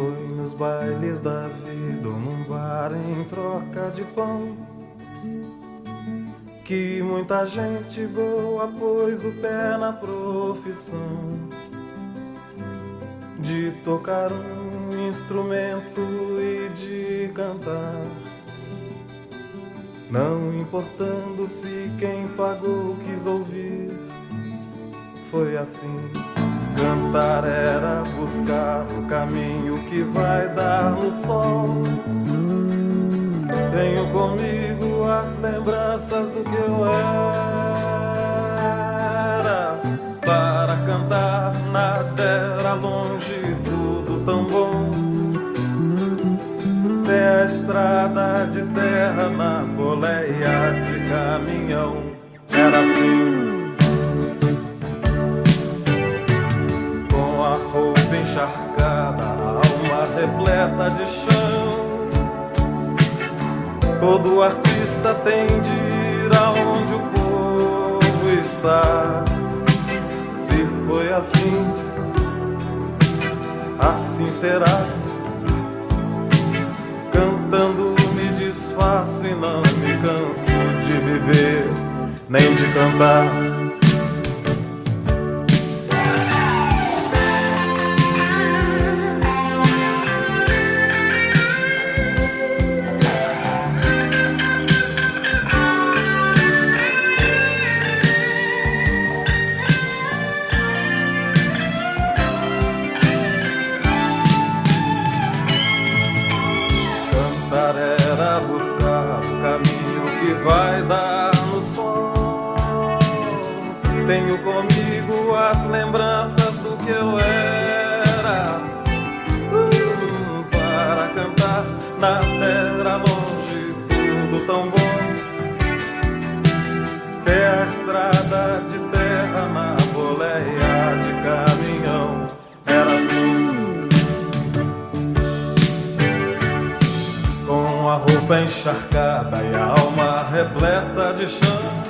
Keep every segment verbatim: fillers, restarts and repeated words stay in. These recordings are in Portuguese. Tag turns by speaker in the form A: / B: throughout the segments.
A: Foi nos bailes da vida ou num bar em troca de pão que muita gente boa pôs o pé na profissão de tocar um instrumento e de cantar, não importando se quem pagou quis ouvir. Foi assim. Cantar era buscar o caminho que vai dar no sol. Tenho comigo as lembranças do que eu era. Para cantar nada era longe, tudo tão bom. Tem a estrada de terra na boleia de caminhão. Era assim. Com a roupa encharcada, a alma repleta de chão. Todo artista tem de ir aonde o povo está. Se foi assim, assim será. Cantando me desfaço e não me canso de viver, nem de cantar. Era buscar o caminho que vai dar no sol. Tenho comigo as lembranças do que eu era. uh, Para cantar na terra longe, tudo tão bom. Ter a estrada de terra na boleia de caminhão. Era assim. Com a roupa encharcada e a alma repleta de chão.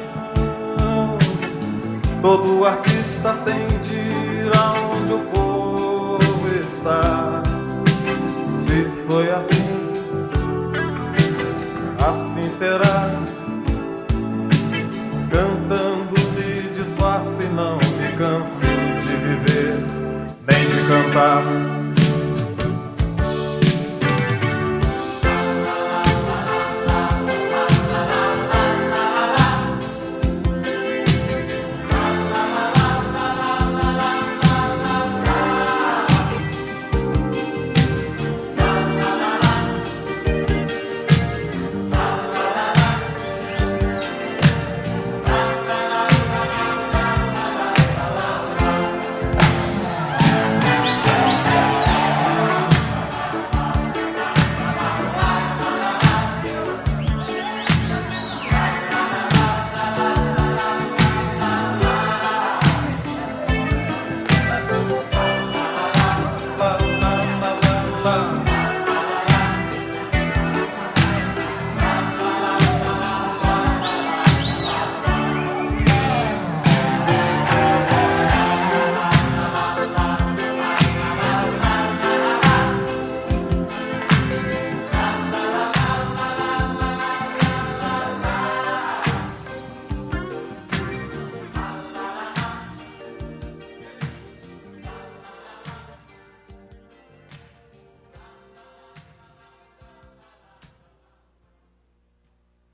A: Todo artista tem de ir aonde o povo está. Se foi assim, assim será. Cantando me desfaço e não me canso de viver, nem de cantar.